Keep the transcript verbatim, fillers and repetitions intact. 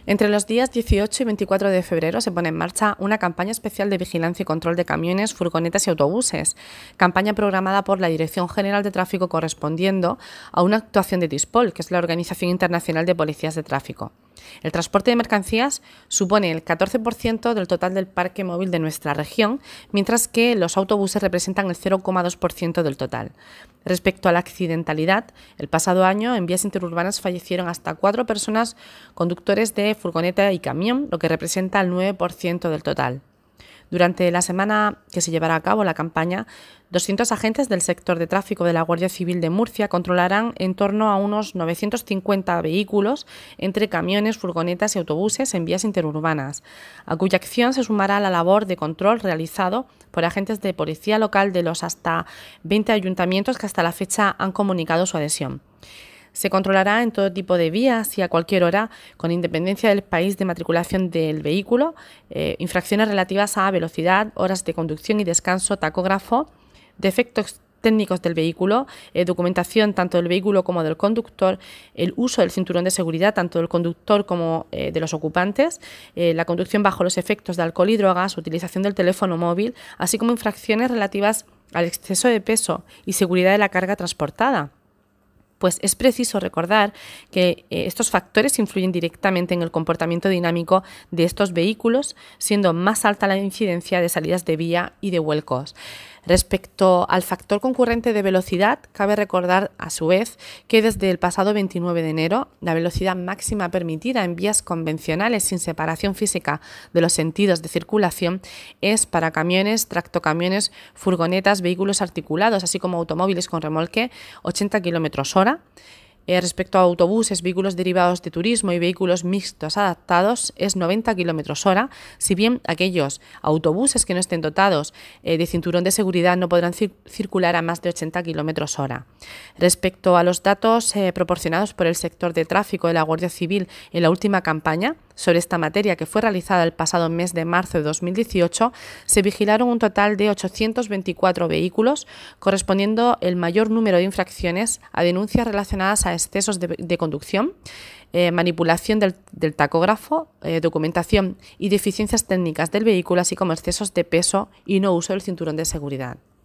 Entre los días dieciocho y veinticuatro de febrero se pone en marcha una campaña especial de vigilancia y control de camiones, furgonetas y autobuses, campaña programada por la Dirección General de Tráfico correspondiendo a una actuación de TISPOL, que es la Organización Internacional de Policías de Tráfico. El transporte de mercancías supone el catorce por ciento del total del parque móvil de nuestra región, mientras que los autobuses representan el cero coma dos por ciento del total. Respecto a la accidentalidad, el pasado año en vías interurbanas fallecieron hasta cuatro personas conductores de furgoneta y camión, lo que representa el nueve por ciento del total. Durante la semana que se llevará a cabo la campaña, doscientos agentes del sector de tráfico de la Guardia Civil de Murcia controlarán en torno a unos novecientos cincuenta vehículos entre camiones, furgonetas y autobuses en vías interurbanas, a cuya acción se sumará la labor de control realizado por agentes de policía local de los hasta veinte ayuntamientos que hasta la fecha han comunicado su adhesión. Se controlará en todo tipo de vías y a cualquier hora, con independencia del país de matriculación del vehículo, eh, infracciones relativas a velocidad, horas de conducción y descanso, tacógrafo, defectos técnicos del vehículo, eh, documentación tanto del vehículo como del conductor, el uso del cinturón de seguridad tanto del conductor como eh, de los ocupantes, eh, la conducción bajo los efectos de alcohol y drogas, utilización del teléfono móvil, así como infracciones relativas al exceso de peso y seguridad de la carga transportada. Pues es preciso recordar que eh, estos factores influyen directamente en el comportamiento dinámico de estos vehículos, siendo más alta la incidencia de salidas de vía y de vuelcos. Respecto al factor concurrente de velocidad, cabe recordar a su vez que desde el pasado veintinueve de enero la velocidad máxima permitida en vías convencionales sin separación física de los sentidos de circulación es para camiones, tractocamiones, furgonetas, vehículos articulados, así como automóviles con remolque, ochenta kilómetros hora. Eh, respecto a autobuses, vehículos derivados de turismo y vehículos mixtos adaptados es noventa kilómetros hora, si bien aquellos autobuses que no estén dotados eh, de cinturón de seguridad no podrán cir- circular a más de ochenta kilómetros hora. Respecto a los datos eh, proporcionados por el sector de tráfico de la Guardia Civil en la última campaña sobre esta materia que fue realizada el pasado mes de marzo de dos mil dieciocho, se vigilaron un total de ochocientos veinticuatro vehículos, correspondiendo el mayor número de infracciones a denuncias relacionadas a excesos de, de conducción, eh, manipulación del, del tacógrafo, eh, documentación y deficiencias técnicas del vehículo, así como excesos de peso y no uso del cinturón de seguridad.